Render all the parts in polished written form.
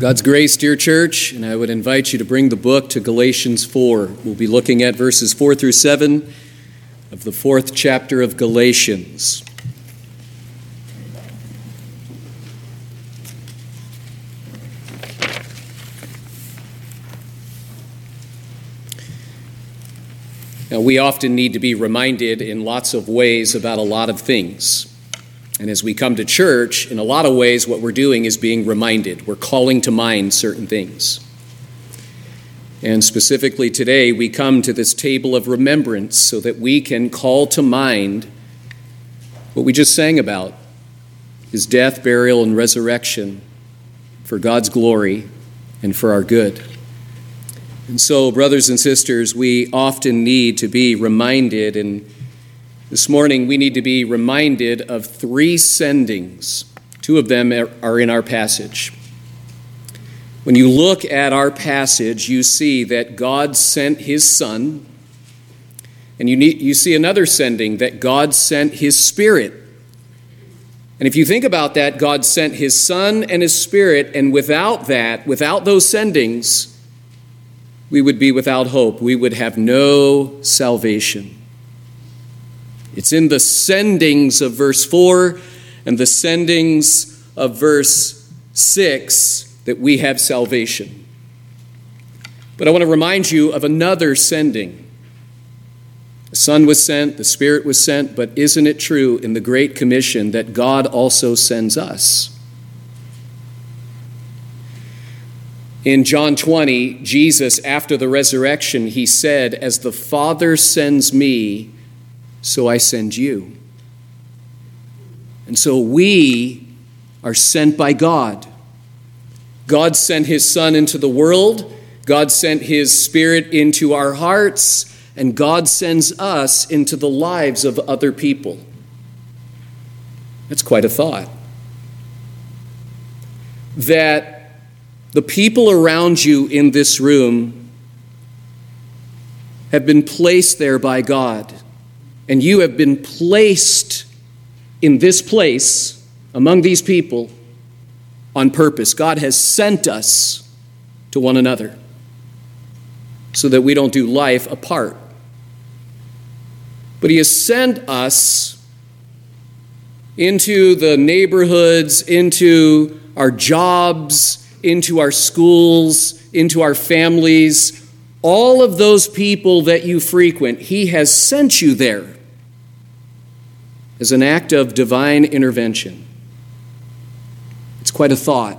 God's grace, dear church, and I would invite you to bring the book to Galatians 4. We'll be looking at verses 4 through 7 of the 4th chapter of Galatians. Now, we often need to be reminded in lots of ways about a lot of things. And as we come to church, in a lot of ways, what we're doing is being reminded. We're calling to mind certain things. And specifically today, we come to this table of remembrance so that we can call to mind what we just sang about, his death, burial, and resurrection for God's glory and for our good. And so, brothers and sisters, we often need to be reminded, and this morning, we need to be reminded of 3 sendings. 2 of them are in our passage. When you look at our passage, you see that God sent his Son, and you see another sending, that God sent his Spirit. And if you think about that, God sent his Son and his Spirit, and without those sendings, we would be without hope. We would have no salvation. It's in the sendings of verse 4 and the sendings of verse 6 that we have salvation. But I want to remind you of another sending. The Son was sent, the Spirit was sent, but isn't it true in the Great Commission that God also sends us? In John 20, Jesus, after the resurrection, he said, "As the Father sends me, so I send you." And so we are sent by God. God sent his Son into the world. God sent his Spirit into our hearts. And God sends us into the lives of other people. That's quite a thought. That the people around you in this room have been placed there by God. And you have been placed in this place among these people on purpose. God has sent us to one another so that we don't do life apart. But he has sent us into the neighborhoods, into our jobs, into our schools, into our families. All of those people that you frequent, he has sent you there as an act of divine intervention. It's quite a thought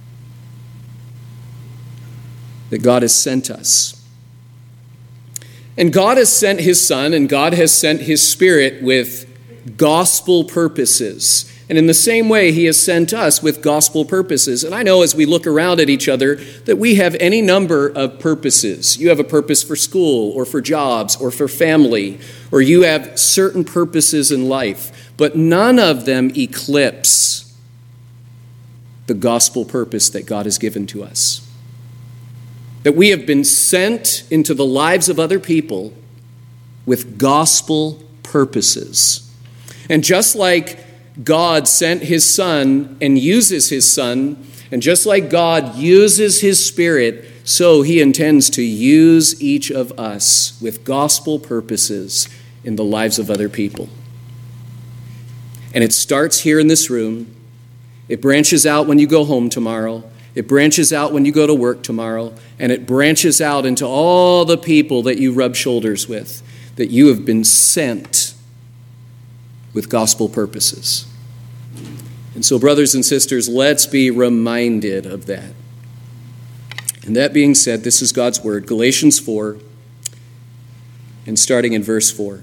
that God has sent us. And God has sent his Son, and God has sent his Spirit with gospel purposes. And in the same way, he has sent us with gospel purposes. And I know as we look around at each other that we have any number of purposes. You have a purpose for school or for jobs or for family, or you have certain purposes in life. But none of them eclipse the gospel purpose that God has given to us. That we have been sent into the lives of other people with gospel purposes. And just like God sent his Son and uses his Son, and just like God uses his Spirit, so he intends to use each of us with gospel purposes in the lives of other people. And it starts here in this room. It branches out when you go home tomorrow. It branches out when you go to work tomorrow. And it branches out into all the people that you rub shoulders with, that you have been sent with gospel purposes. And so, brothers and sisters, let's be reminded of that. And that being said, this is God's word, Galatians 4, and starting in verse 4.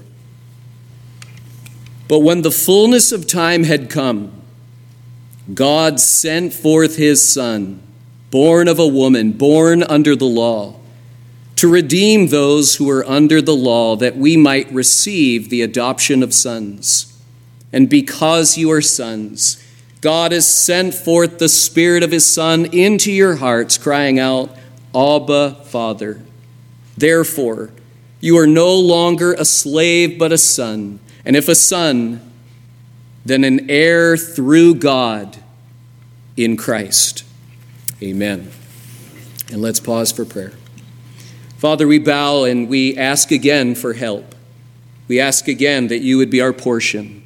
But when the fullness of time had come, God sent forth his Son, born of a woman, born under the law, to redeem those who were under the law, that we might receive the adoption of sons. And because you are sons, God has sent forth the Spirit of his Son into your hearts, crying out, Abba, Father. Therefore, you are no longer a slave, but a son. And if a son, then an heir through God in Christ. Amen. And let's pause for prayer. Father, we bow and we ask again for help. We ask again that you would be our portion.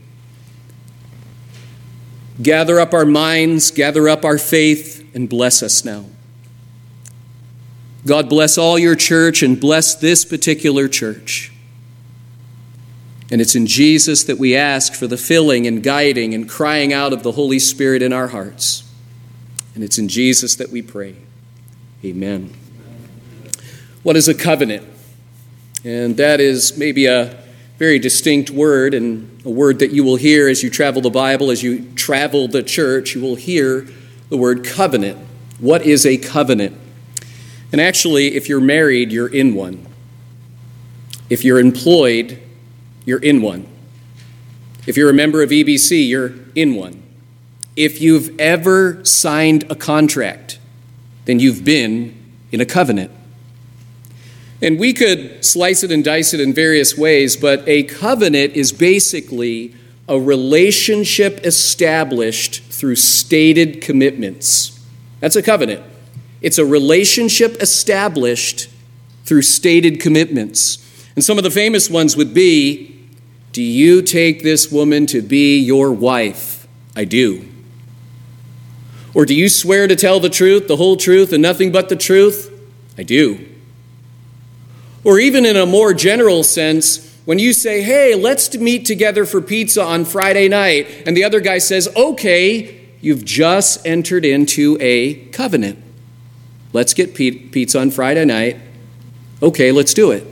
Gather up our minds, gather up our faith, and bless us now. God, bless all your church and bless this particular church. And it's in Jesus that we ask for the filling and guiding and crying out of the Holy Spirit in our hearts. And it's in Jesus that we pray. Amen. What is a covenant? And that is maybe a very distinct word, and a word that you will hear as you travel the Bible, as you travel the church, you will hear the word covenant. What is a covenant? And actually, if you're married, you're in one. If you're employed, you're in one. If you're a member of EBC, you're in one. If you've ever signed a contract, then you've been in a covenant. And we could slice it and dice it in various ways, but a covenant is basically a relationship established through stated commitments. That's a covenant. It's a relationship established through stated commitments. And some of the famous ones would be, do you take this woman to be your wife? I do. Or do you swear to tell the truth, the whole truth, and nothing but the truth? I do. Or even in a more general sense, when you say, hey, let's meet together for pizza on Friday night, and the other guy says, okay, you've just entered into a covenant. Let's get pizza on Friday night. Okay, let's do it.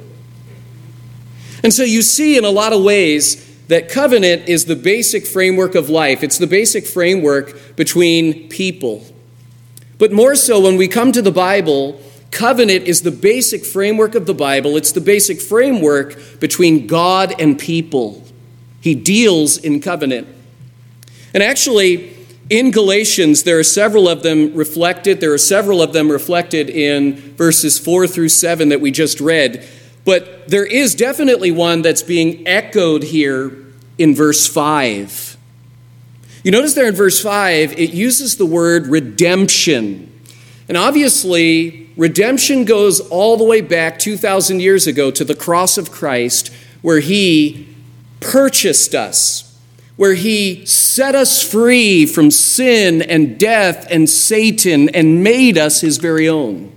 And so you see in a lot of ways that covenant is the basic framework of life. It's the basic framework between people. But more so when we come to the Bible, covenant is the basic framework of the Bible. It's the basic framework between God and people. He deals in covenant. And actually, in Galatians, there are several of them reflected. There are several of them reflected in verses 4 through 7 that we just read. But there is definitely one that's being echoed here in verse 5. You notice there in verse 5, it uses the word redemption. And obviously, redemption goes all the way back 2,000 years ago to the cross of Christ, where he purchased us, where he set us free from sin and death and Satan and made us his very own.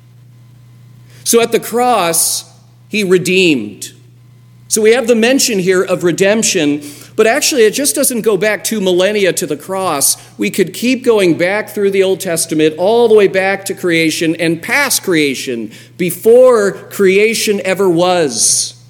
So at the cross, he redeemed. So we have the mention here of redemption, but actually it just doesn't go back 2 millennia to the cross. We could keep going back through the Old Testament all the way back to creation and past creation, before creation ever was.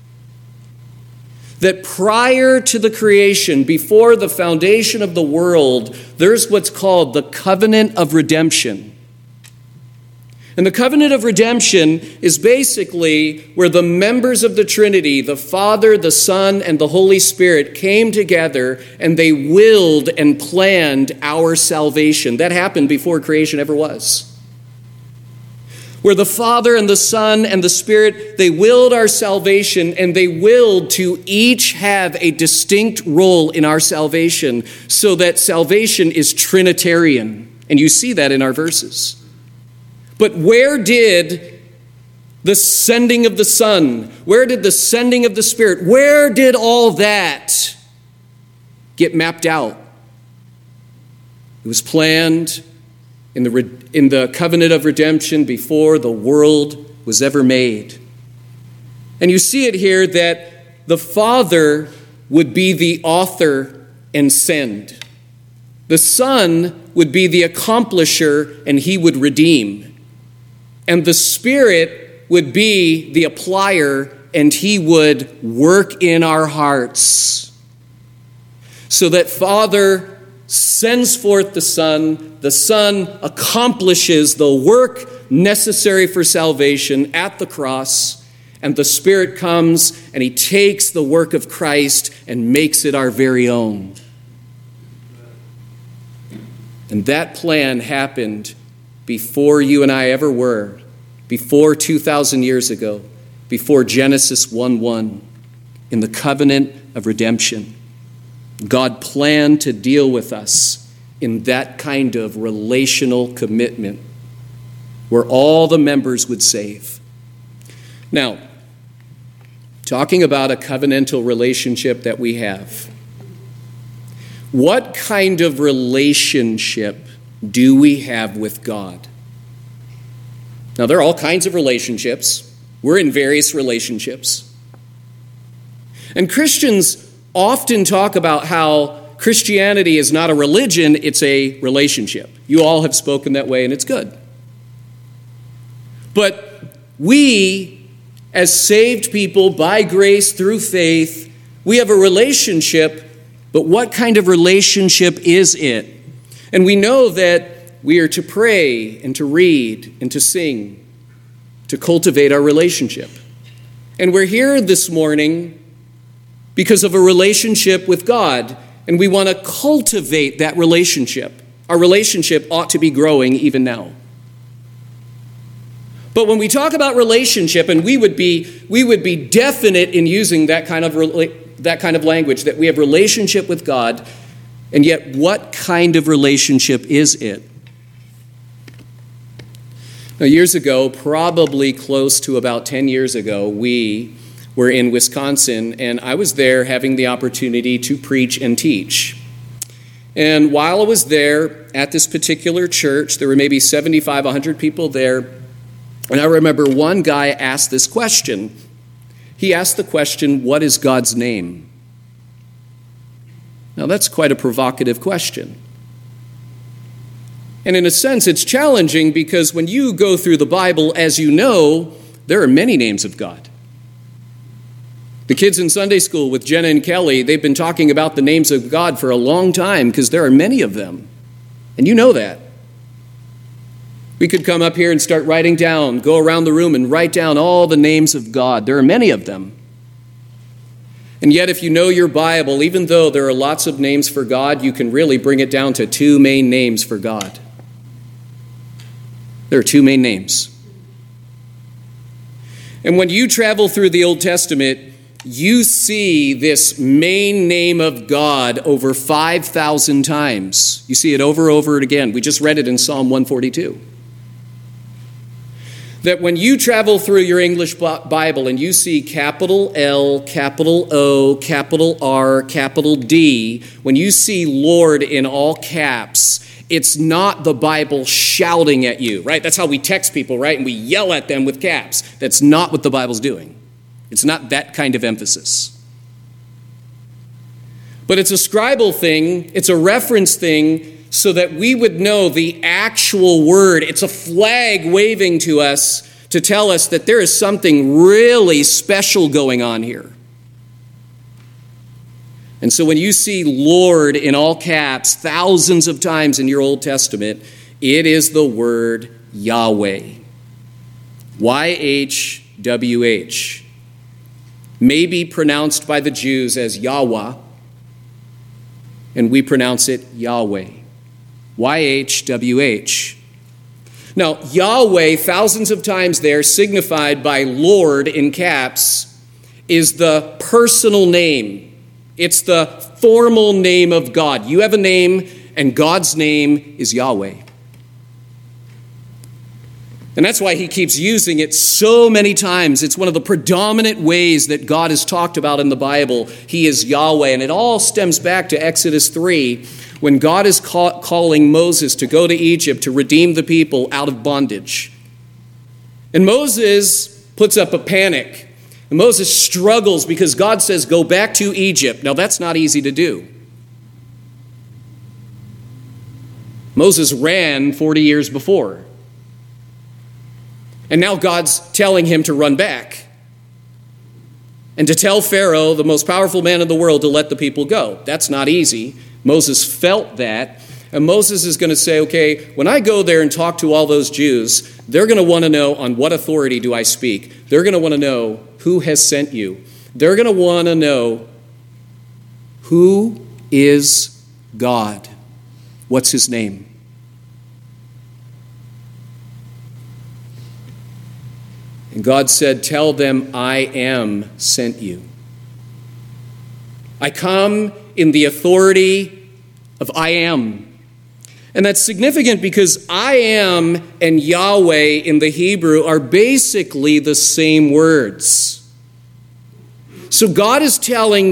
That prior to the creation, before the foundation of the world, there's what's called the covenant of redemption. And the covenant of redemption is basically where the members of the Trinity, the Father, the Son, and the Holy Spirit came together and they willed and planned our salvation. That happened before creation ever was. Where the Father and the Son and the Spirit, they willed our salvation, and they willed to each have a distinct role in our salvation, so that salvation is Trinitarian. And you see that in our verses. But where did the sending of the Son, where did the sending of the Spirit, where did all that get mapped out? It was planned in the covenant of redemption before the world was ever made. And you see it here that the Father would be the author and send. The Son would be the accomplisher, and he would redeem. And the Spirit would be the applier, and he would work in our hearts. So that Father sends forth the Son accomplishes the work necessary for salvation at the cross, and the Spirit comes and he takes the work of Christ and makes it our very own. And that plan happened before you and I ever were, before 2,000 years ago, before Genesis 1:1, in the covenant of redemption. God planned to deal with us in that kind of relational commitment where all the members would save. Now, talking about a covenantal relationship that we have, what kind of relationship do we have with God? Now, there are all kinds of relationships. We're in various relationships. And Christians often talk about how Christianity is not a religion, it's a relationship. You all have spoken that way, and it's good. But we, as saved people by grace through faith, we have a relationship, but what kind of relationship is it? And we know that we are to pray and to read and to sing, to cultivate our relationship. And we're here this morning because of a relationship with God, and we want to cultivate that relationship. Our relationship ought to be growing even now. But when we talk about relationship, and we would be definite in using that kind of language, that we have relationship with God, and yet what kind of relationship is it? Now, years ago, probably close to about 10 years ago, we were in Wisconsin, and I was there having the opportunity to preach and teach. And while I was there at this particular church, there were maybe 75, 100 people there, and I remember one guy asked this question. He asked the question, what is God's name? Now, that's quite a provocative question. And in a sense, it's challenging because when you go through the Bible, as you know, there are many names of God. The kids in Sunday school with Jenna and Kelly, they've been talking about the names of God for a long time because there are many of them. And you know that. We could come up here and start writing down, go around the room and write down all the names of God. There are many of them. And yet, if you know your Bible, even though there are lots of names for God, you can really bring it down to two main names for God. There are two main names. And when you travel through the Old Testament, you see this main name of God over 5,000 times. You see it over and over again. We just read it in Psalm 142. That when you travel through your English Bible and you see capital L, capital O, capital R, capital D, when you see Lord in all caps, it's not the Bible shouting at you, right? That's how we text people, right? And we yell at them with caps. That's not what the Bible's doing. It's not that kind of emphasis. But it's a scribal thing, it's a reference thing, so that we would know the actual word. It's a flag waving to us to tell us that there is something really special going on here. And so when you see Lord in all caps thousands of times in your Old Testament, it is the word Yahweh. YHWH. May be pronounced by the Jews as Yahweh, and we pronounce it Yahweh. YHWH. Now, Yahweh, thousands of times there, signified by Lord in caps, is the personal name. It's the formal name of God. You have a name, and God's name is Yahweh. And that's why he keeps using it so many times. It's one of the predominant ways that God is talked about in the Bible. He is Yahweh. And it all stems back to Exodus 3, when God is calling Moses to go to Egypt to redeem the people out of bondage. And Moses puts up a panic. And Moses struggles because God says, go back to Egypt. Now, that's not easy to do. Moses ran 40 years before. And now God's telling him to run back and to tell Pharaoh, the most powerful man in the world, to let the people go. That's not easy. Moses felt that. And Moses is going to say, okay, when I go there and talk to all those Jews, they're going to want to know on what authority do I speak. They're going to want to know who has sent you. They're going to want to know who is God. What's his name? And God said, tell them I am sent you. I come in the authority of I am. And that's significant because I am and Yahweh in the Hebrew are basically the same words. So God is telling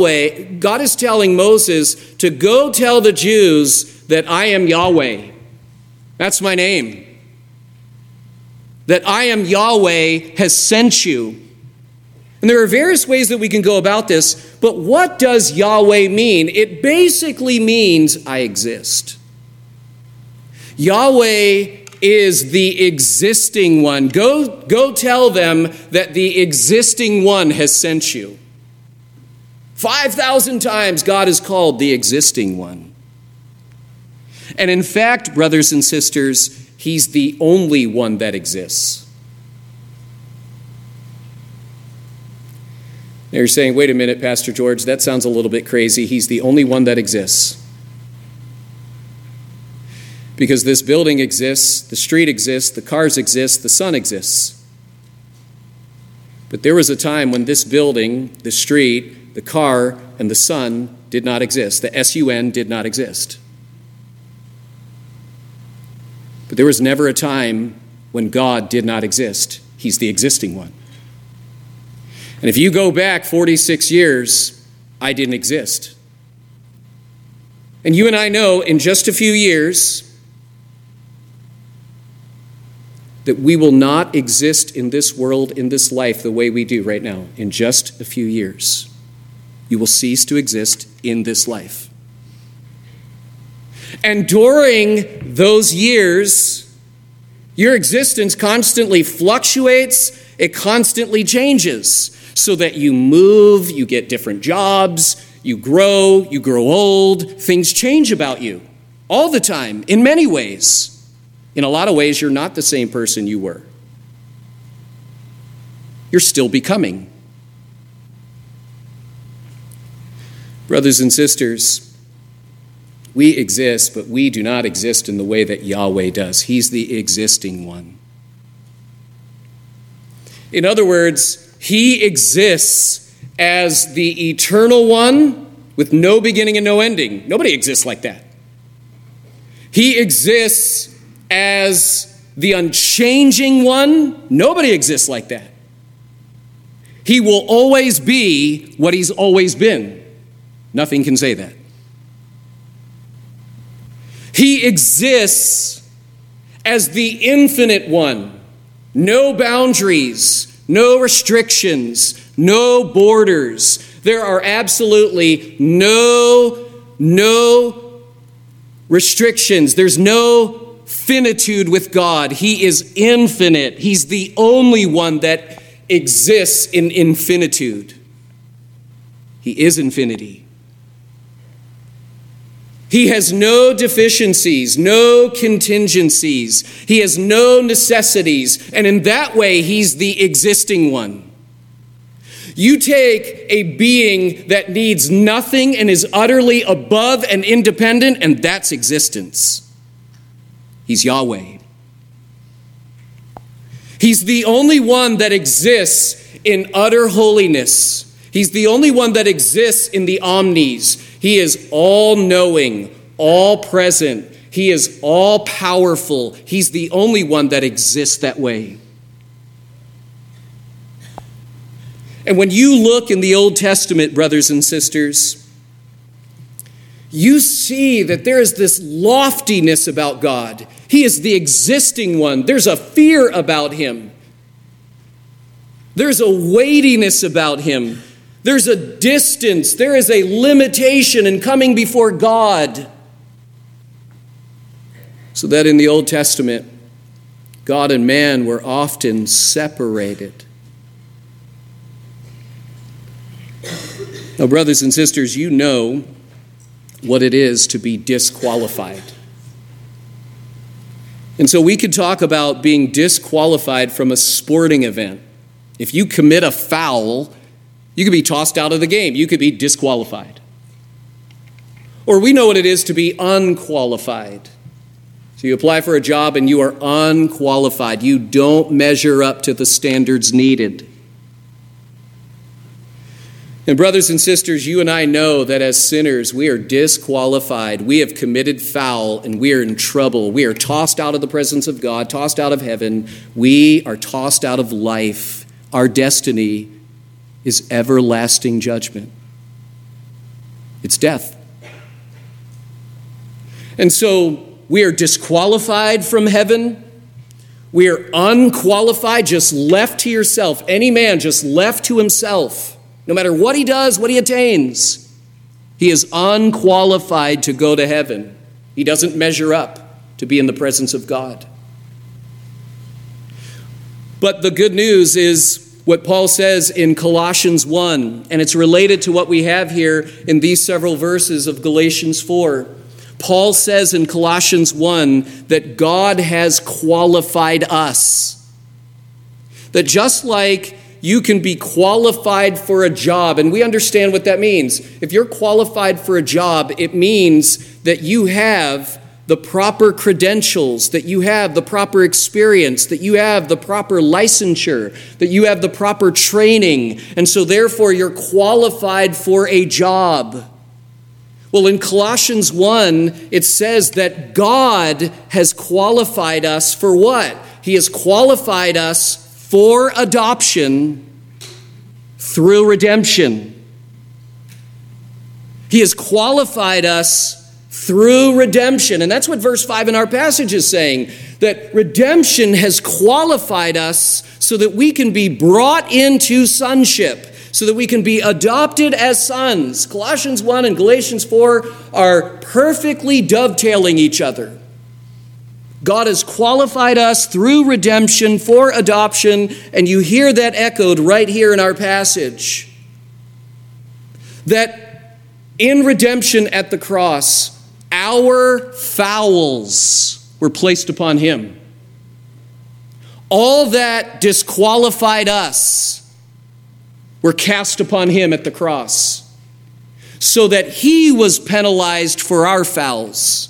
Moses to go tell the Jews that I am Yahweh. That's my name. That I am Yahweh has sent you. And there are various ways that we can go about this, but what does Yahweh mean? It basically means I exist. Yahweh is the existing one. Go tell them that the existing one has sent you. 5,000 times God is called the existing one. And in fact, brothers and sisters, he's the only one that exists. Now you're saying, wait a minute, Pastor George, that sounds a little bit crazy. He's the only one that exists. Because this building exists, the street exists, the cars exist, the sun exists. But there was a time when this building, the street, the car, and the sun did not exist. The S-U-N did not exist. But there was never a time when God did not exist. He's the existing one. And if you go back 46 years, I didn't exist. And you and I know in just a few years that we will not exist in this world, in this life, the way we do right now. In just a few years, you will cease to exist in this life. And during those years, your existence constantly fluctuates, it constantly changes. So that you move, you get different jobs, you grow old, things change about you all the time, in many ways. In a lot of ways, you're not the same person you were. You're still becoming. Brothers and sisters, we exist, but we do not exist in the way that Yahweh does. He's the existing one. In other words, he exists as the eternal one with no beginning and no ending. Nobody exists like that. He exists as the unchanging one. Nobody exists like that. He will always be what he's always been. Nothing can say that. He exists as the infinite one. No boundaries. No restrictions, no borders. There are absolutely no restrictions. There's no finitude with God. He is infinite. He's the only one that exists in infinitude. He is infinity. He has no deficiencies, no contingencies. He has no necessities. And in that way, he's the existing one. You take a being that needs nothing and is utterly above and independent, and that's existence. He's Yahweh. He's the only one that exists in utter holiness. He's the only one that exists in the omnis. He is all-knowing, all-present. He is all-powerful. He's the only one that exists that way. And when you look in the Old Testament, brothers and sisters, you see that there is this loftiness about God. He is the existing one. There's a fear about him. There's a weightiness about him. There's a distance. There is a limitation in coming before God. So that in the Old Testament, God and man were often separated. Now, brothers and sisters, you know what it is to be disqualified. And so we could talk about being disqualified from a sporting event. If you commit a foul, you could be tossed out of the game. You could be disqualified. Or we know what it is to be unqualified. So you apply for a job and you are unqualified. You don't measure up to the standards needed. And brothers and sisters, you and I know that as sinners, we are disqualified. We have committed foul and we are in trouble. We are tossed out of the presence of God, tossed out of heaven. We are tossed out of life. Our destiny is everlasting judgment. It's death. And so we are disqualified from heaven. We are unqualified, just left to yourself. Any man just left to himself. No matter what he does, what he attains, he is unqualified to go to heaven. He doesn't measure up to be in the presence of God. But the good news is what Paul says in Colossians 1, and it's related to what we have here in these several verses of Galatians 4. Paul says in Colossians 1 that God has qualified us. That just like you can be qualified for a job, and we understand what that means. If you're qualified for a job, it means that you have the proper credentials, that you have the proper experience, that you have the proper licensure, that you have the proper training, and so therefore you're qualified for a job. Well, in Colossians 1, it says that God has qualified us for what? He has qualified us for adoption through redemption. He has qualified us through redemption. And that's what verse 5 in our passage is saying, that redemption has qualified us so that we can be brought into sonship, so that we can be adopted as sons. Colossians 1 and Galatians 4 are perfectly dovetailing each other. God has qualified us through redemption for adoption, and you hear that echoed right here in our passage. That in redemption at the cross, our fouls were placed upon him. All that disqualified us were cast upon him at the cross, so that he was penalized for our fouls.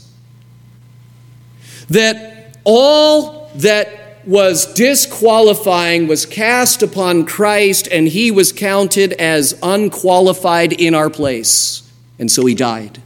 That all that was disqualifying was cast upon Christ, and he was counted as unqualified in our place. And so he died.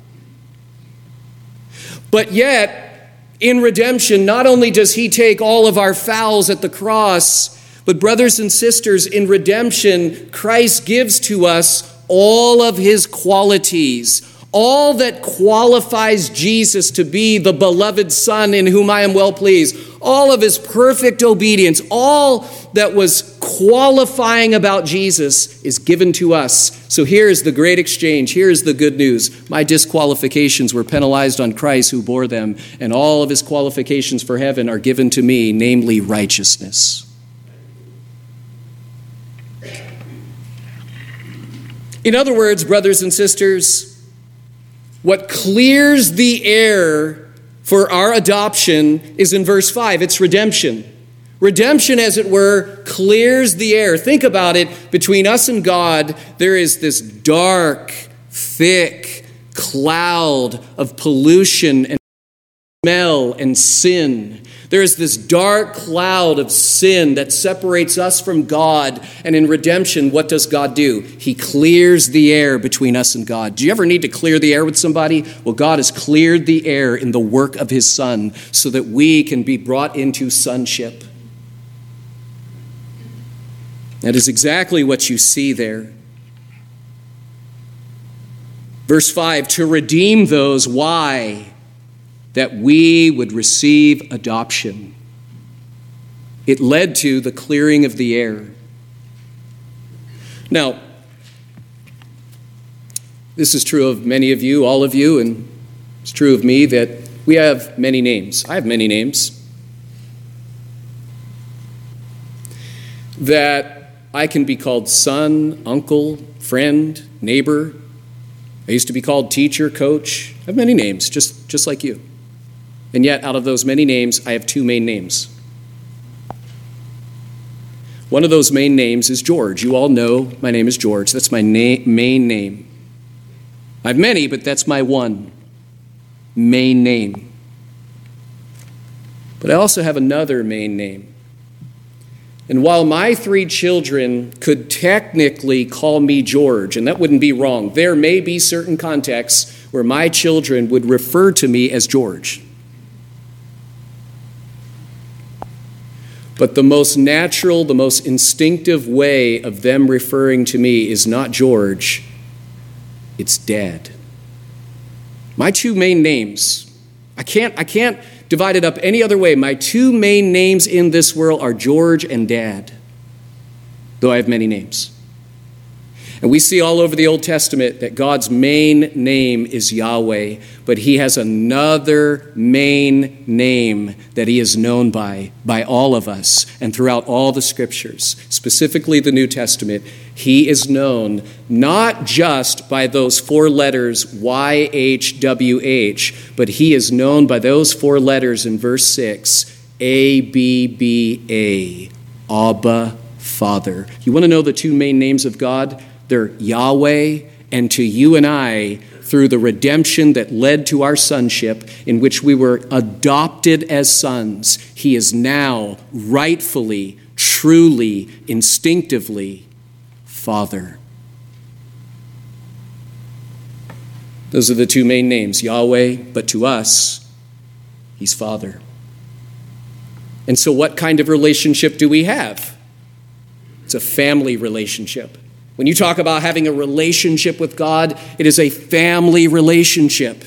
But yet, in redemption, not only does he take all of our fouls at the cross, but brothers and sisters, in redemption, Christ gives to us all of his qualities, all that qualifies Jesus to be the beloved Son in whom I am well pleased, all of his perfect obedience, all that was qualifying about Jesus is given to us. So here is the great exchange. Here is the good news. My disqualifications were penalized on Christ who bore them, and all of his qualifications for heaven are given to me, namely righteousness. In other words, brothers and sisters, what clears the air for our adoption is in verse 5. It's redemption. Redemption, as it were, clears the air. Think about it. Between us and God, there is this dark, thick cloud of pollution and smell and sin. There is this dark cloud of sin that separates us from God. And in redemption, what does God do? He clears the air between us and God. Do you ever need to clear the air with somebody? Well, God has cleared the air in the work of his Son so that we can be brought into sonship. That is exactly what you see there. Verse 5, to redeem those, why? That we would receive adoption. It led to the clearing of the air. Now, this is true of many of you, all of you, and it's true of me that we have many names. I have many names. That I can be called son, uncle, friend, neighbor. I used to be called teacher, coach. I have many names, just like you. And yet, out of those many names, I have two main names. One of those main names is George. You all know my name is George. That's my main name. I have many, but that's my one main name. But I also have another main name. And while my 3 children could technically call me George, and that wouldn't be wrong, there may be certain contexts where my children would refer to me as George. But the most natural, the most instinctive way of them referring to me is not George, it's Dad. My 2 main names, I can't divide it up any other way. My 2 main names in this world are George and Dad, though I have many names. And we see all over the Old Testament that God's main name is Yahweh, but he has another main name that he is known by all of us and throughout all the scriptures, specifically the New Testament. He is known not just by those 4 letters YHWH, but he is known by those 4 letters in verse 6, ABBA, Abba, Father. You want to know the 2 main names of God? They're Yahweh, and to you and I, through the redemption that led to our sonship, in which we were adopted as sons, he is now rightfully, truly, instinctively Father. Those are the 2 main names, Yahweh, but to us, he's Father. And so what kind of relationship do we have? It's a family relationship. When you talk about having a relationship with God, it is a family relationship.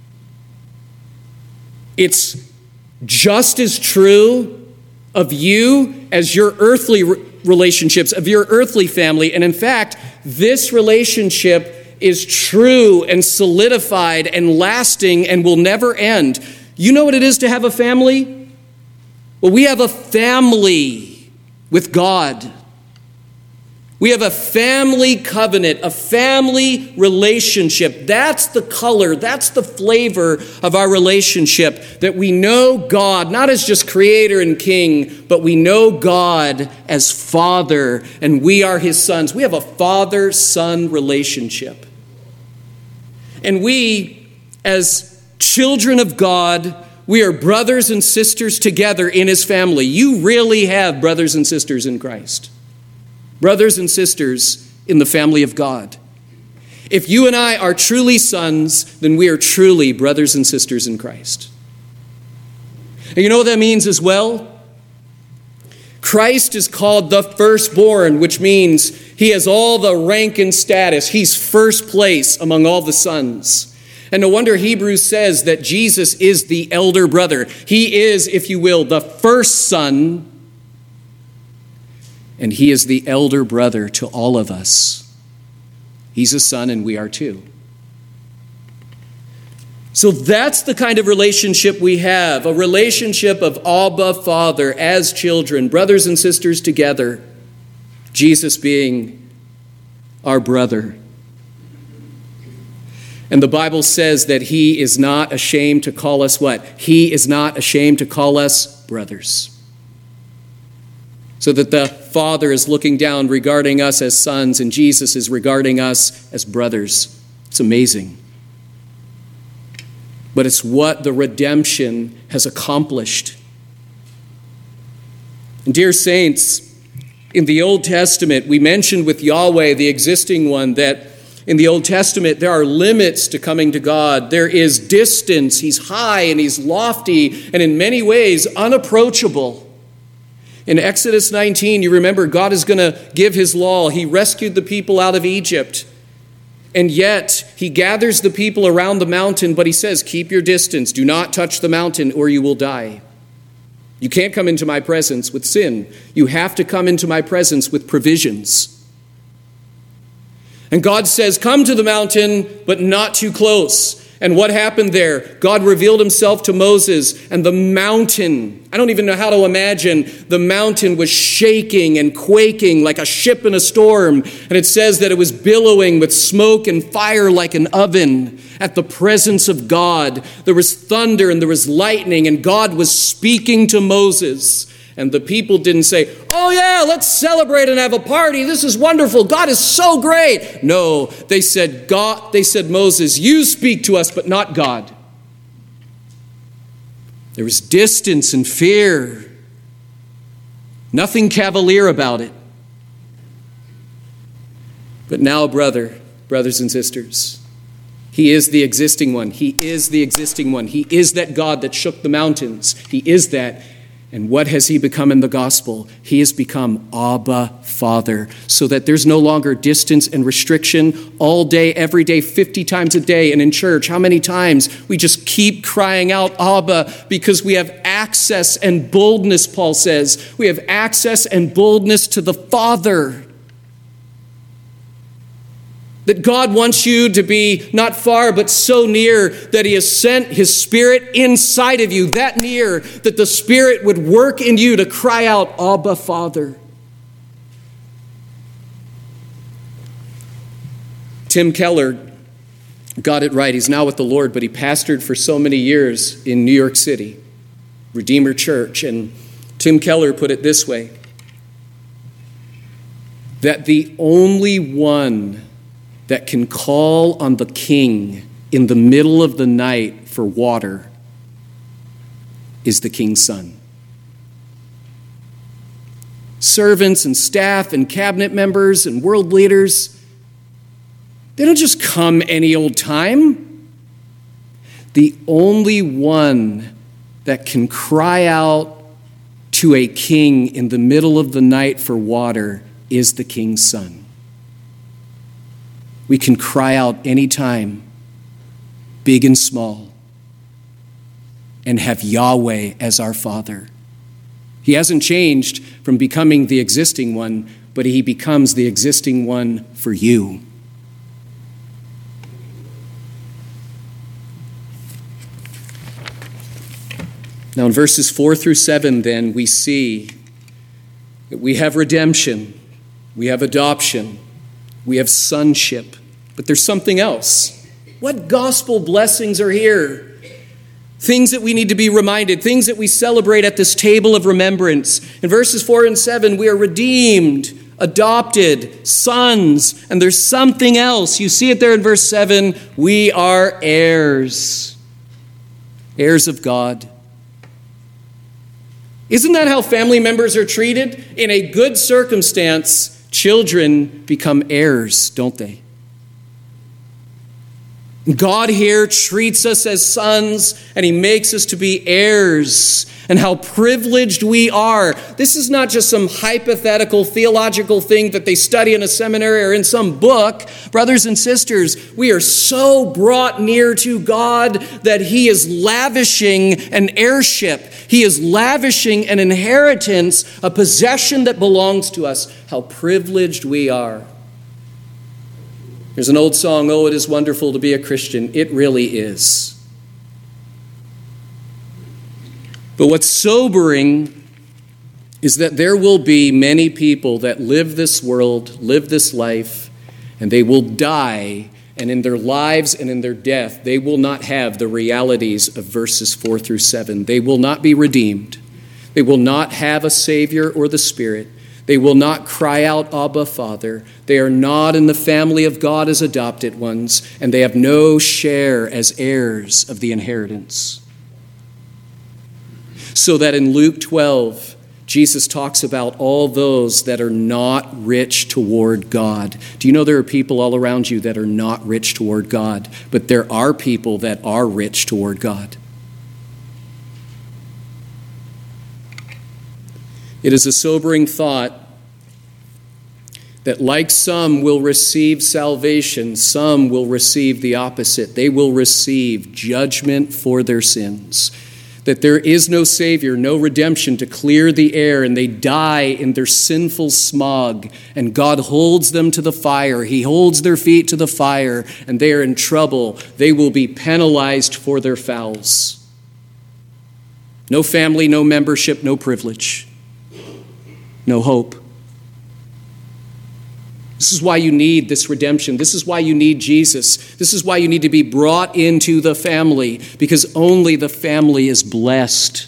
It's just as true of you as your earthly relationships, of your earthly family. And in fact, this relationship is true and solidified and lasting and will never end. You know what it is to have a family? Well, we have a family with God. We have a family covenant, a family relationship. That's the color, that's the flavor of our relationship, that we know God, not as just creator and king, but we know God as Father, and we are his sons. We have a father-son relationship. And we, as children of God, we are brothers and sisters together in his family. You really have brothers and sisters in Christ. Brothers and sisters in the family of God. If you and I are truly sons, then we are truly brothers and sisters in Christ. And you know what that means as well? Christ is called the firstborn, which means he has all the rank and status. He's first place among all the sons. And no wonder Hebrews says that Jesus is the elder brother. He is, if you will, the first son, and he is the elder brother to all of us. He's a son and we are too. So that's the kind of relationship we have, a relationship of Abba, Father, as children, brothers and sisters together, Jesus being our brother. And the Bible says that he is not ashamed to call us what? He is not ashamed to call us brothers. So that the Father is looking down regarding us as sons and Jesus is regarding us as brothers. It's amazing. But it's what the redemption has accomplished. And dear saints, in the Old Testament, we mentioned with Yahweh, the existing one, that in the Old Testament there are limits to coming to God. There is distance. He's high and he's lofty and in many ways unapproachable. In Exodus 19, you remember God is going to give his law. He rescued the people out of Egypt. And yet, he gathers the people around the mountain, but he says, keep your distance. Do not touch the mountain or you will die. You can't come into my presence with sin. You have to come into my presence with provisions. And God says, come to the mountain, but not too close. And what happened there? God revealed himself to Moses, and the mountain, I don't even know how to imagine, the mountain was shaking and quaking like a ship in a storm. And it says that it was billowing with smoke and fire like an oven at the presence of God. There was thunder and there was lightning, and God was speaking to Moses. And the people didn't say, oh yeah, let's celebrate and have a party. This is wonderful. God is so great. No, they said, Moses, you speak to us, but not God. There was distance and fear. Nothing cavalier about it. But now, brothers and sisters, he is the existing one. He is the existing one. He is that God that shook the mountains. He is that. And what has he become in the gospel? He has become Abba, Father, so that there's no longer distance and restriction all day, every day, 50 times a day. And in church, how many times we just keep crying out Abba because we have access and boldness, Paul says. We have access and boldness to the Father. That God wants you to be not far, but so near that he has sent his Spirit inside of you, that near that the Spirit would work in you to cry out, Abba, Father. Tim Keller got it right. He's now with the Lord, but he pastored for so many years in New York City, Redeemer Church. And Tim Keller put it this way, that the only one that can call on the king in the middle of the night for water is the king's son. Servants and staff and cabinet members and world leaders, they don't just come any old time. The only one that can cry out to a king in the middle of the night for water is the king's son. We can cry out anytime, big and small, and have Yahweh as our Father. He hasn't changed from becoming the existing one, but he becomes the existing one for you. Now in verses 4 through 7, then, we see that we have redemption, we have adoption, we have sonship, but there's something else. What gospel blessings are here? Things that we need to be reminded, things that we celebrate at this table of remembrance. In verses 4 and 7, we are redeemed, adopted, sons, and there's something else. You see it there in verse 7. We are heirs, heirs of God. Isn't that how family members are treated? In a good circumstance, children become heirs, don't they? God here treats us as sons, and he makes us to be heirs. And how privileged we are. This is not just some hypothetical theological thing that they study in a seminary or in some book. Brothers and sisters, we are so brought near to God that he is lavishing an heirship. He is lavishing an inheritance, a possession that belongs to us. How privileged we are. There's an old song, "Oh, it is wonderful to be a Christian." It really is. But what's sobering is that there will be many people that live this world, live this life, and they will die, and in their lives and in their death, they will not have the realities of verses 4 through 7. They will not be redeemed. They will not have a Savior or the Spirit. They will not cry out, Abba, Father. They are not in the family of God as adopted ones, and they have no share as heirs of the inheritance. So that in Luke 12, Jesus talks about all those that are not rich toward God. Do you know there are people all around you that are not rich toward God, but there are people that are rich toward God? It is a sobering thought that like some will receive salvation, some will receive the opposite. They will receive judgment for their sins. That there is no Savior, no redemption to clear the air, and they die in their sinful smog, and God holds them to the fire. He holds their feet to the fire, and they are in trouble. They will be penalized for their fouls. No family, no membership, no privilege, no hope. This is why you need this redemption. This is why you need Jesus. This is why you need to be brought into the family, because only the family is blessed.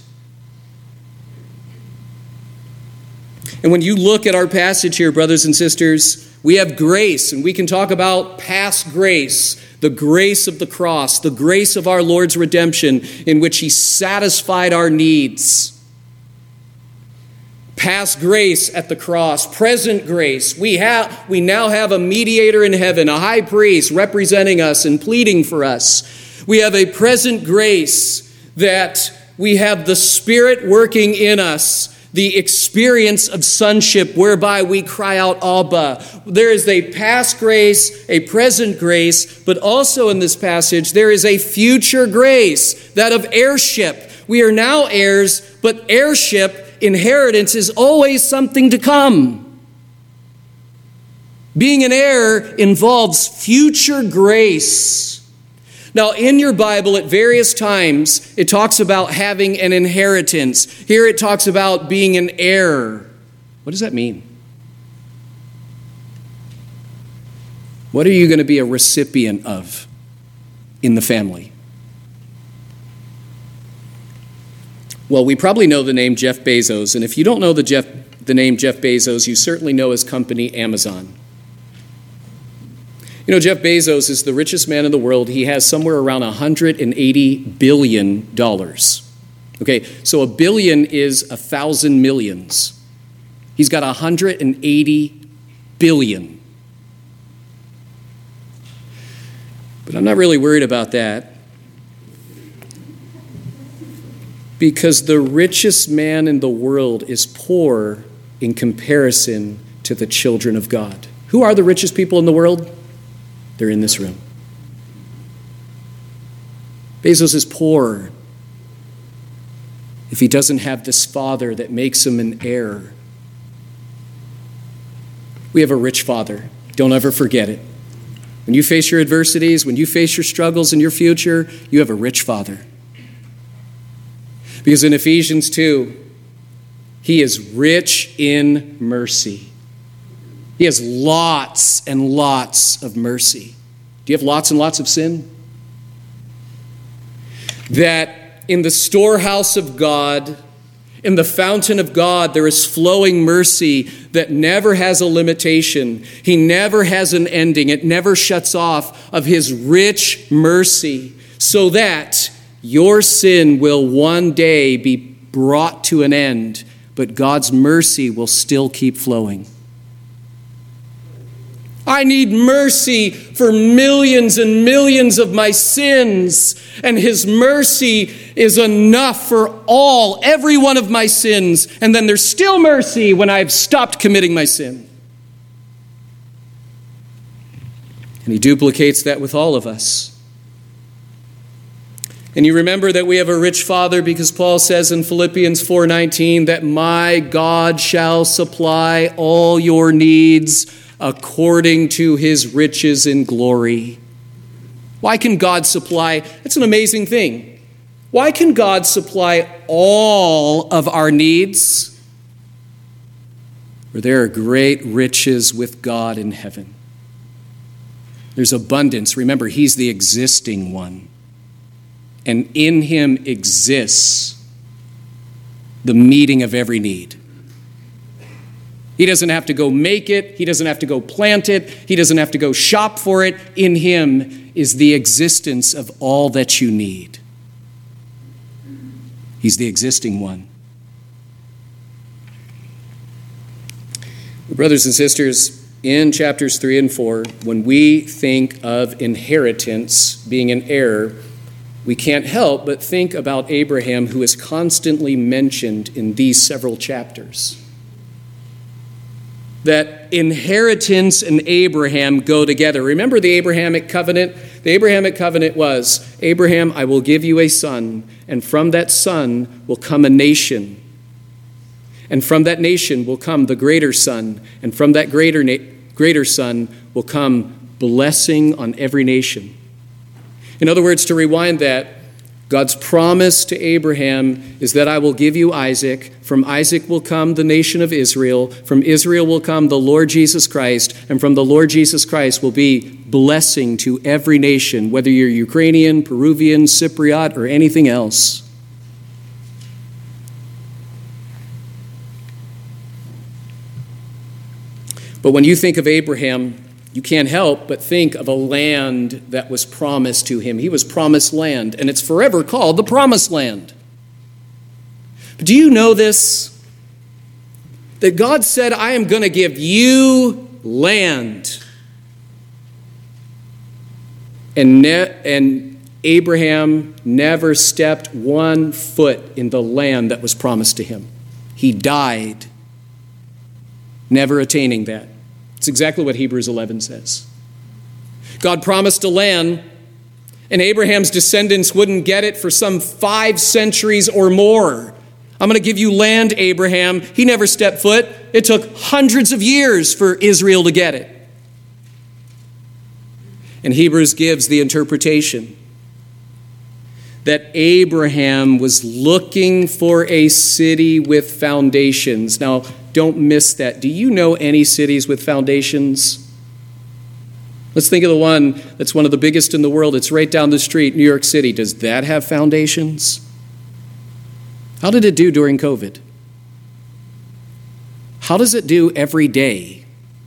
And when you look at our passage here, brothers and sisters, we have grace, and we can talk about past grace, the grace of the cross, the grace of our Lord's redemption, in which he satisfied our needs. Past grace at the cross, present grace. We now have a mediator in heaven, a high priest representing us and pleading for us. We have a present grace that we have the Spirit working in us, the experience of sonship whereby we cry out, Abba. There is a past grace, a present grace, but also in this passage, there is a future grace, that of heirship. We are now heirs, but heirship, inheritance, is always something to come. Being an heir involves future grace. Now, in your Bible, at various times, it talks about having an inheritance. Here it talks about being an heir. What does that mean? What are you going to be a recipient of in the family? Well, we probably know the name Jeff Bezos, and if you don't know the name Jeff Bezos, you certainly know his company, Amazon. You know, Jeff Bezos is the richest man in the world. He has somewhere around $180 billion. Okay, so a billion is 1,000 millions. He's got 180 billion. But I'm not really worried about that, because the richest man in the world is poor in comparison to the children of God. Who are the richest people in the world? They're in this room. Bezos is poor if he doesn't have this father that makes him an heir. We have a rich father. Don't ever forget it. When you face your adversities, when you face your struggles in your future, you have a rich father. Because in Ephesians 2, he is rich in mercy. He has lots and lots of mercy. Do you have lots and lots of sin? That in the storehouse of God, in the fountain of God, there is flowing mercy that never has a limitation. He never has an ending. It never shuts off of his rich mercy, so that your sin will one day be brought to an end, but God's mercy will still keep flowing. I need mercy for millions and millions of my sins, and his mercy is enough for every one of my sins, and then there's still mercy when I've stopped committing my sin. And he duplicates that with all of us. And you remember that we have a rich Father because Paul says in Philippians 4:19 that my God shall supply all your needs according to his riches in glory. Why can God supply? It's an amazing thing. Why can God supply all of our needs? For there are great riches with God in heaven. There's abundance. Remember, he's the existing one. And in him exists the meeting of every need. He doesn't have to go make it. He doesn't have to go plant it. He doesn't have to go shop for it. In him is the existence of all that you need. He's the existing one. Brothers and sisters, in chapters 3 and 4, when we think of inheritance, being an heir, we can't help but think about Abraham, who is constantly mentioned in these several chapters. That inheritance and Abraham go together. Remember the Abrahamic covenant? The Abrahamic covenant was, Abraham, I will give you a son, and from that son will come a nation. And from that nation will come the greater son, and from that greater son will come blessing on every nation. In other words, to rewind that, God's promise to Abraham is that I will give you Isaac. From Isaac will come the nation of Israel. From Israel will come the Lord Jesus Christ. And from the Lord Jesus Christ will be blessing to every nation, whether you're Ukrainian, Peruvian, Cypriot, or anything else. But when you think of Abraham, you can't help but think of a land that was promised to him. He was promised land, and it's forever called the Promised Land. But do you know this? that God said, I am going to give you land. And Abraham never stepped 1 foot in the land that was promised to him. He died, never attaining that. It's exactly what Hebrews 11 says. God promised a land, and Abraham's descendants wouldn't get it for some 5 centuries or more. I'm going to give you land, Abraham. He never stepped foot. It took hundreds of years for Israel to get it. And Hebrews gives the interpretation that Abraham was looking for a city with foundations. Now, don't miss that. Do you know any cities with foundations? Let's think of the one that's one of the biggest in the world. It's right down the street, New York City. Does that have foundations? How did it do during COVID? How does it do every day?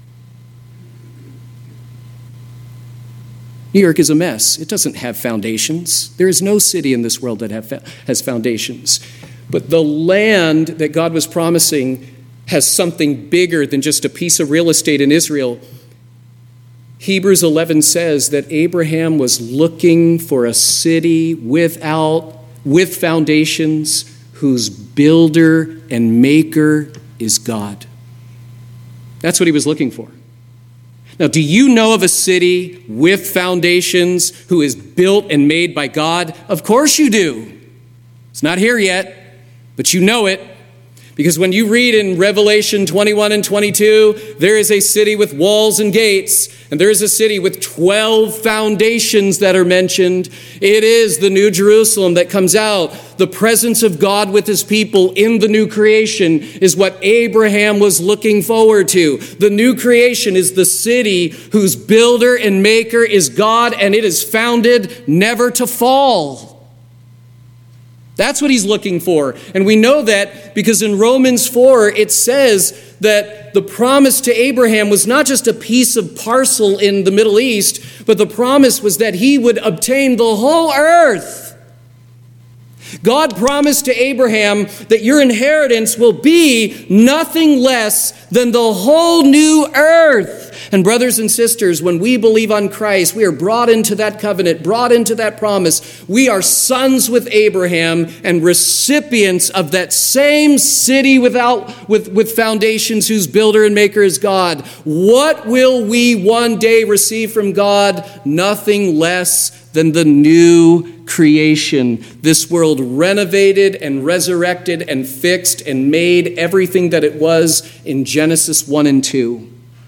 New York is a mess. It doesn't have foundations. There is no city in this world that has foundations. But the land that God was promising has something bigger than just a piece of real estate in Israel. Hebrews 11 says that Abraham was looking for a city with foundations, whose builder and maker is God. That's what he was looking for. Now, do you know of a city with foundations who is built and made by God? Of course you do. It's not here yet, but you know it. Because when you read in Revelation 21 and 22, there is a city with walls and gates, and there is a city with 12 foundations that are mentioned. It is the New Jerusalem that comes out. The presence of God with his people in the new creation is what Abraham was looking forward to. The new creation is the city whose builder and maker is God, and it is founded never to fall. That's what he's looking for. And we know that because in Romans 4, it says that the promise to Abraham was not just a piece of parcel in the Middle East, but the promise was that he would obtain the whole earth. God promised to Abraham that your inheritance will be nothing less than the whole new earth. And brothers and sisters, when we believe on Christ, we are brought into that covenant, brought into that promise. We are sons with Abraham and recipients of that same city with foundations whose builder and maker is God. What will we one day receive from God? Nothing less than the new creation. This world renovated and resurrected and fixed and made everything that it was in Genesis 1 and 2.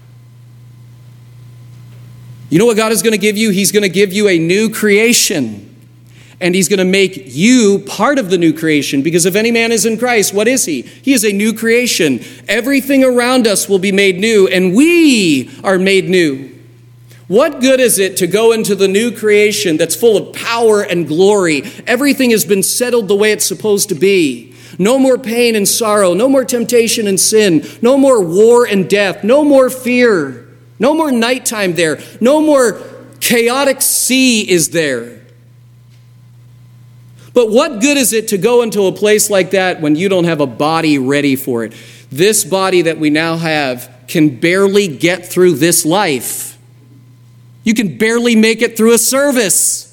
You know what God is going to give you? He's going to give you a new creation. And he's going to make you part of the new creation. Because if any man is in Christ, what is he? He is a new creation. Everything around us will be made new, and we are made new. What good is it to go into the new creation that's full of power and glory? Everything has been settled the way it's supposed to be. No more pain and sorrow. No more temptation and sin. No more war and death. No more fear. No more nighttime there. No more chaotic sea is there. But what good is it to go into a place like that when you don't have a body ready for it? This body that we now have can barely get through this life. You can barely make it through a service.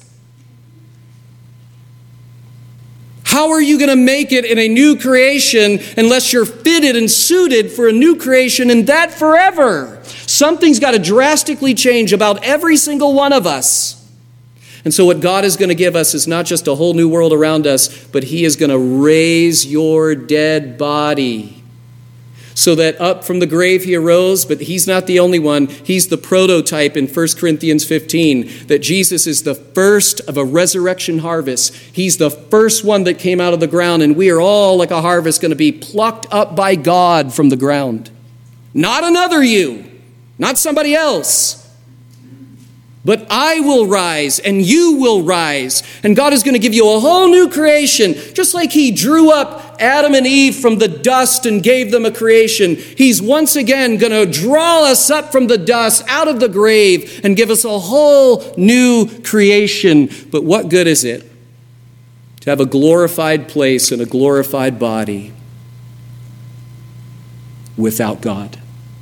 How are you going to make it in a new creation unless you're fitted and suited for a new creation and that forever? Something's got to drastically change about every single one of us. And so what God is going to give us is not just a whole new world around us, but he is going to raise your dead body. So that up from the grave he arose, but he's not the only one. He's the prototype in 1 Corinthians 15, that Jesus is the first of a resurrection harvest. He's the first one that came out of the ground, and we are all like a harvest going to be plucked up by God from the ground. Not another you, not somebody else. But I will rise and you will rise. And God is going to give you a whole new creation. Just like he drew up Adam and Eve from the dust and gave them a creation. He's once again going to draw us up from the dust out of the grave and give us a whole new creation. But what good is it to have a glorified place and a glorified body without God.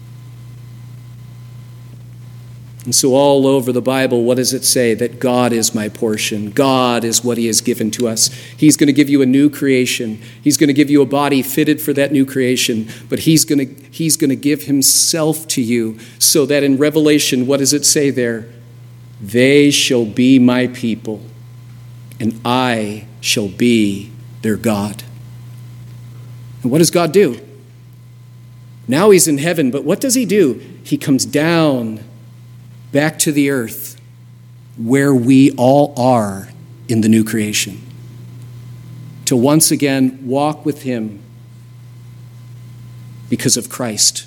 And so all over the Bible, what does it say? That God is my portion. God is what he has given to us. He's going to give you a new creation. He's going to give you a body fitted for that new creation. But he's going to give himself to you so that in Revelation, what does it say there? They shall be my people, and I shall be their God. And what does God do? Now he's in heaven, but what does he do? He comes down back to the earth where we all are in the new creation, to once again walk with him because of Christ.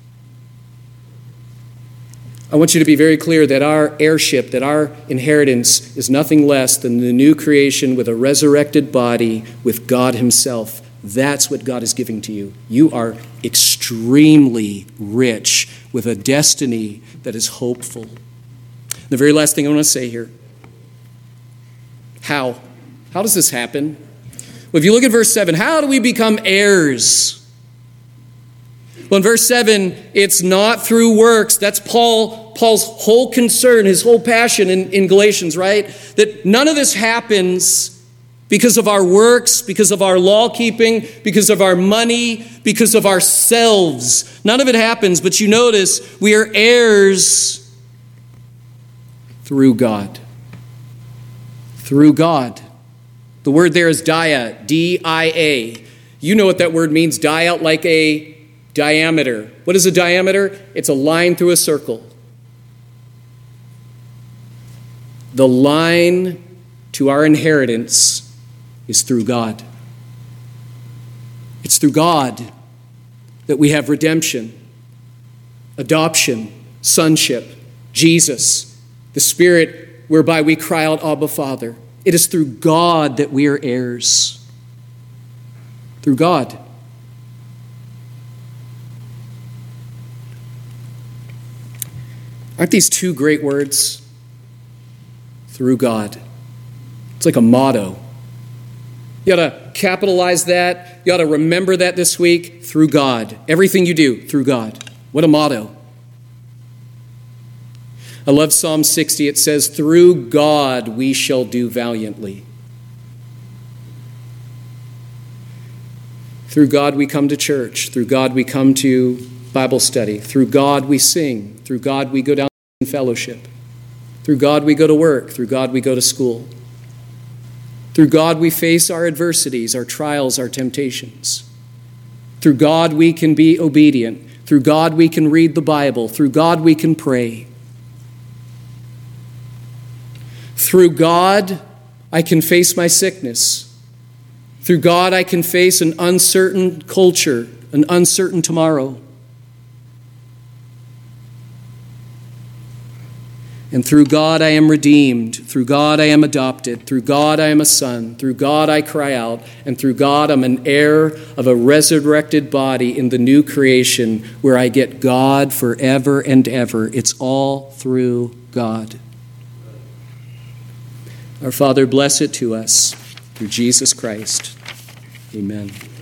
I want you to be very clear that our heirship, that our inheritance is nothing less than the new creation with a resurrected body with God himself. That's what God is giving to you. You are extremely rich with a destiny that is hopeful. The very last thing I want to say here. How? How does this happen? Well, if you look at verse 7, how do we become heirs? Well, in verse 7, it's not through works. That's Paul's whole concern, his whole passion in Galatians, right? That none of this happens because of our works, because of our law keeping, because of our money, because of ourselves. None of it happens, but you notice we are heirs through God. Through God. The word there is dia, D-I-A. You know what that word means, dia, like a diameter. What is a diameter? It's a line through a circle. The line to our inheritance is through God. It's through God that we have redemption, adoption, sonship, Jesus, the Spirit whereby we cry out, Abba, Father. It is through God that we are heirs. Through God. Aren't these two great words? Through God. It's like a motto. You ought to capitalize that. You ought to remember that this week. Through God. Everything you do, through God. What a motto. I love Psalm 60. It says, through God we shall do valiantly. Through God we come to church. Through God we come to Bible study. Through God we sing. Through God we go down in fellowship. Through God we go to work. Through God we go to school. Through God we face our adversities, our trials, our temptations. Through God we can be obedient. Through God we can read the Bible. Through God we can pray. Through God I can face my sickness. Through God I can face an uncertain culture, an uncertain tomorrow. And through God I am redeemed. Through God I am adopted. Through God I am a son. Through God I cry out. And through God I'm an heir of a resurrected body in the new creation where I get God forever and ever. It's all through God. Our Father, bless it to us through Jesus Christ. Amen.